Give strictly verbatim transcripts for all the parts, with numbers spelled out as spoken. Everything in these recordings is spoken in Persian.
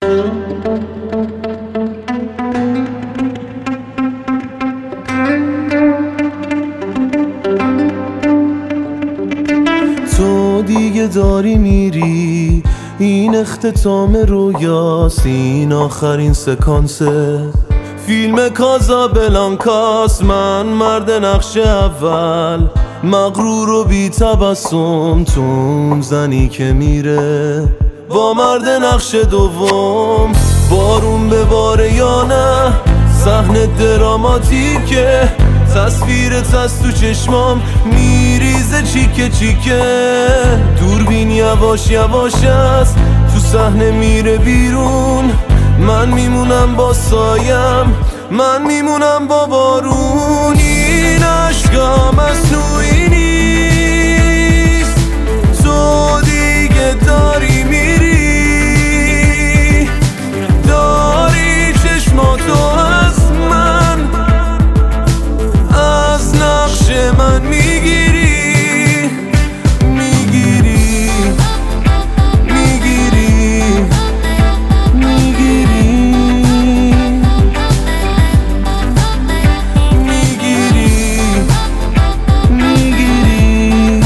تو دیگه داری میری، این اختتام رویاست، این آخرین سکانسه فیلم کازابلانکاست. من مرد نقش اول، مغرور و بی تبسم، تو اون زنی که میره با مرد نقش دوم. بارون بباره یا نه، صحنه دراماتیکه، تصویرت از تو چشمام میریزه چیکه چیکه. دوربین یواش یواش است، تو صحنه میره بیرون، من میمونم با سایم، من میمونم با بارون. این عشقا مصنوعی نیست، تو دیگه داری میری، داری چشماتو از من، از نقش من میگیری، میگیری، میگیری، میگیری، میگیری، میگیری.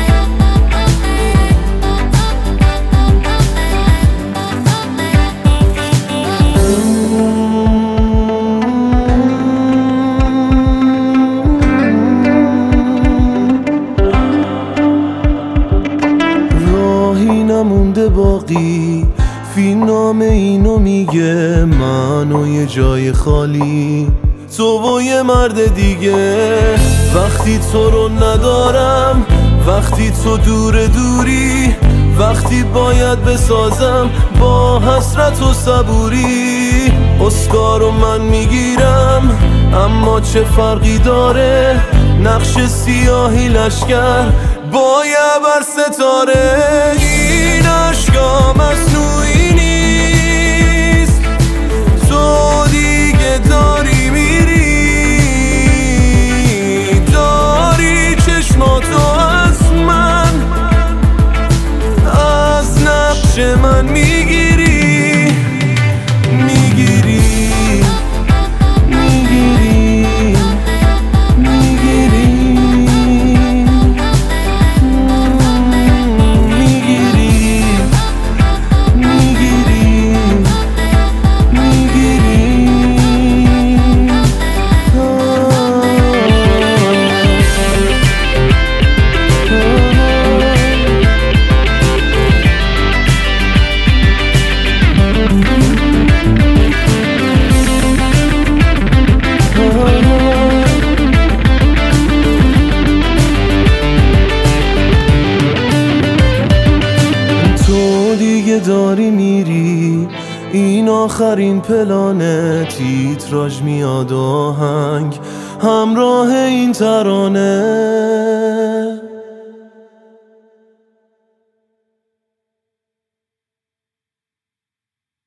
راهی نمونده باقی، فیلم نام اینو میگه، من و یه جای خالی، تو و یه مرد دیگه. وقتی تو رو ندارم، وقتی تو دور دوری، وقتی باید بسازم با حسرت و صبوری. اسکارو من میگیرم، اما چه فرقی داره، نقش سیاهی لشکر با یه بر ستاره. این عشقا مصنوعی نیست، تو دیگه داری میری، داری چشماتو از من، از نقش من میگیری، میگیری، میگیری، میگیری، داری میری، این آخرین پلانه، تیتراژ میاد آهنگ همراه این ترانه.